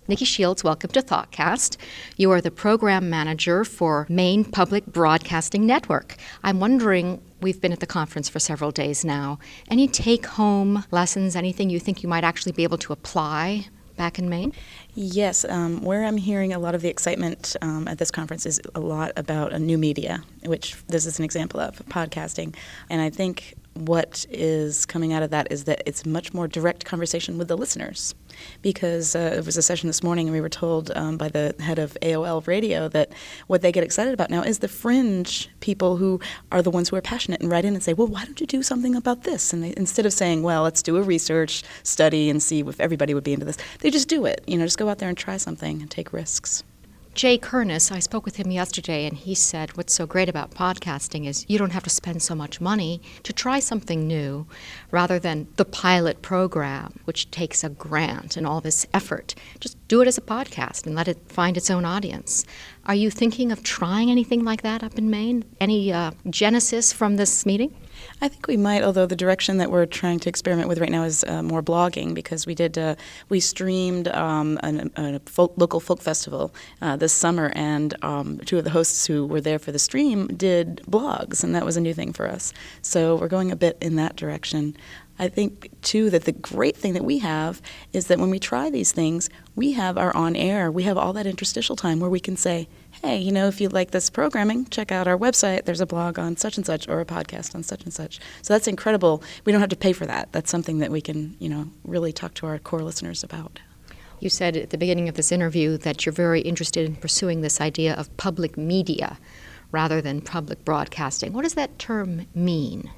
Nikki Shields, welcome to ThoughtCast. You are the program manager for Maine Public Broadcasting Network. I'm wondering, we've been at the conference for several days now, any take-home lessons, anything you think you might actually be able to apply back in Maine? Yes, where I'm hearing a lot of the excitement at this conference is a lot about a new media, which this is an example of, podcasting. And I think what is coming out of that is that it's much more direct conversation with the listeners. Because there was a session this morning and we were told by the head of AOL Radio that what they get excited about now is the fringe people who are the ones who are passionate and write in and say, well, why don't you do something about this? And they, instead of saying, well, let's do a research study and see if everybody would be into this, they just do it. Just go out there and try something and take risks. Jay Kernis, I spoke with him yesterday, and he said what's so great about podcasting is you don't have to spend so much money to try something new rather than the pilot program, which takes a grant and all this effort. Just do it as a podcast and let it find its own audience. Are you thinking of trying anything like that up in Maine? Any genesis from this meeting? I think we might, although the direction that we're trying to experiment with right now is more blogging, because we streamed a local folk festival this summer, and two of the hosts who were there for the stream did blogs, and that was a new thing for us. So we're going a bit in that direction. I think, too, that the great thing that we have is that when we try these things, we have our on-air, we have all that interstitial time where we can say, hey, if you like this programming, check out our website. There's a blog on such and such or a podcast on such and such. So that's incredible. We don't have to pay for that. That's something that we can, really talk to our core listeners about. You said at the beginning of this interview that you're very interested in pursuing this idea of public media rather than public broadcasting. What does that term mean?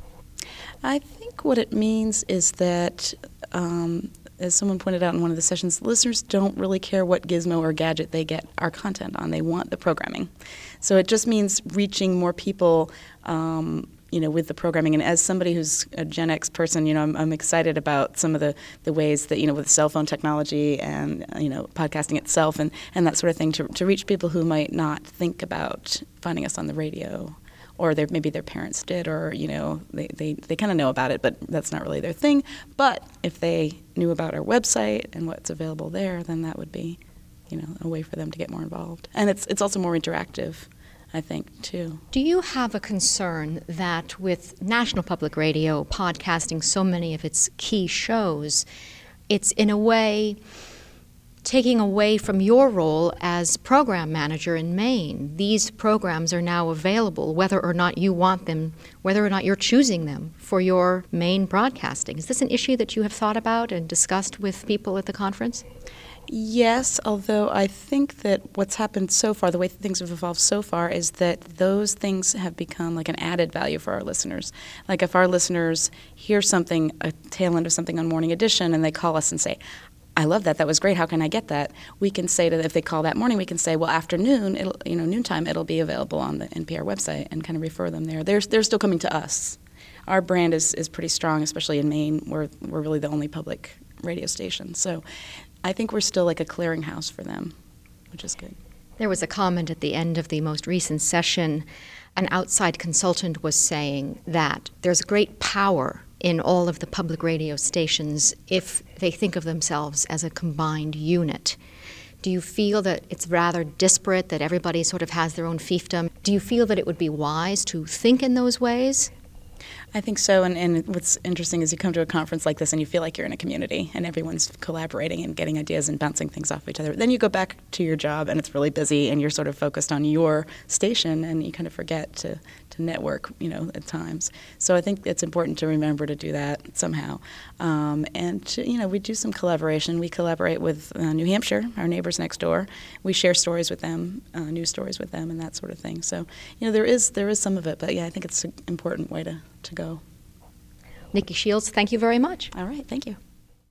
I think what it means is that, as someone pointed out in one of the sessions, listeners don't really care what gizmo or gadget they get our content on. They want the programming. So it just means reaching more people, with the programming. And as somebody who's a Gen X person, I'm excited about some of the ways that, with cell phone technology and, podcasting itself and that sort of thing to reach people who might not think about finding us on the radio. Or maybe their parents did, or, they kind of know about it, but that's not really their thing. But if they knew about our website and what's available there, then that would be, a way for them to get more involved. And it's also more interactive, I think, too. Do you have a concern that with National Public Radio podcasting so many of its key shows, it's in a way taking away from your role as program manager in Maine? These programs are now available, whether or not you want them, whether or not you're choosing them for your Maine broadcasting. Is this an issue that you have thought about and discussed with people at the conference? Yes, although I think that what's happened so far, the way things have evolved so far, is that those things have become like an added value for our listeners. Like if our listeners hear something, a tail end of something on Morning Edition, and they call us and say, I love that. That was great. How can I get that? We can say to them, if they call that morning, we can say, well, afternoon, noontime, it'll be available on the NPR website, and kind of refer them there. They're still coming to us. Our brand is pretty strong, especially in Maine. We're really the only public radio station. So I think we're still like a clearinghouse for them, which is good. There was a comment at the end of the most recent session. An outside consultant was saying that there's great power in all of the public radio stations if they think of themselves as a combined unit. Do you feel that it's rather disparate, that everybody sort of has their own fiefdom? Do you feel that it would be wise to think in those ways? I think so, and what's interesting is you come to a conference like this and you feel like you're in a community and everyone's collaborating and getting ideas and bouncing things off each other. Then you go back to your job and it's really busy and you're sort of focused on your station and you kind of forget to network, at times. So I think it's important to remember to do that somehow. We do some collaboration. We collaborate with New Hampshire, our neighbors next door. We share stories with them, news stories with them and that sort of thing. So, there is some of it, but I think it's an important way to go. Nikki Shields, thank you very much. All right, thank you.